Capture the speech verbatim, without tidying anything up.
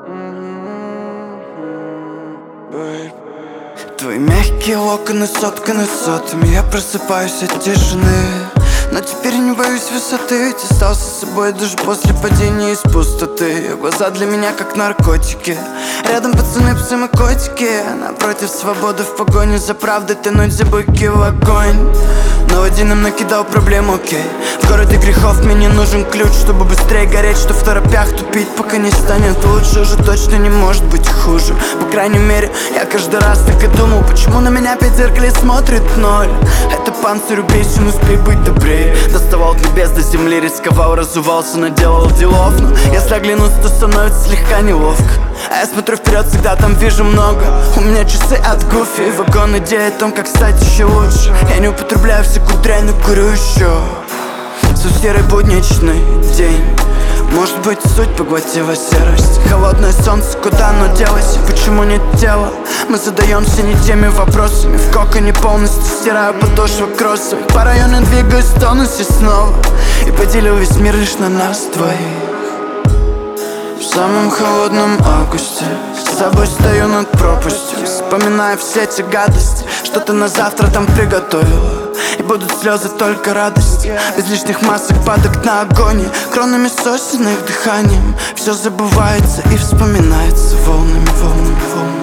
Твои мягкие локоны сотканы сотами. Я просыпаюсь от тишины, но теперь не боюсь высоты, ведь остался с собой даже после падения из пустоты. Глаза для меня как наркотики, рядом пацаны, псы и котики. Напротив свободы в погоне за правдой, тянуть за быки в огонь. Но один им накидал проблем, окей. В городе грехов мне не нужен ключ, чтобы быстрее гореть, что в торопях тупить, пока не станет лучше. Уже точно не может быть хуже. По крайней мере, я каждый раз так и думал, почему на меня опять в зеркале смотрит ноль. Это панцирь убийцу, успей быть добрее. Доставал от небес до земли, рисковал, разувался, наделал делов. Но если оглянуться, то становится слегка неловко. А я смотрю вперед, всегда там вижу много. У меня часы от Гуфи, вагон идей о том, как стать еще лучше. Я не употребляю всякую дрянь, но курю еще. Все серый будничный день, может быть, суть поглотила серость. Холодное солнце, куда оно делось? Почему нет тела? Мы задаемся не теми вопросами. В коконе полностью стираю подошву кроссовок. По району двигаюсь в тонусе снова и поделил весь мир лишь на нас двоих. В самом холодном августе с собой стою над пропастью, вспоминая все эти гадости, что ты на завтра там приготовила. И будут слезы, только радость, без лишних масок, падок на огонь. Кронами сосен, их дыханием все забывается и вспоминается волнами, волнами, волнами.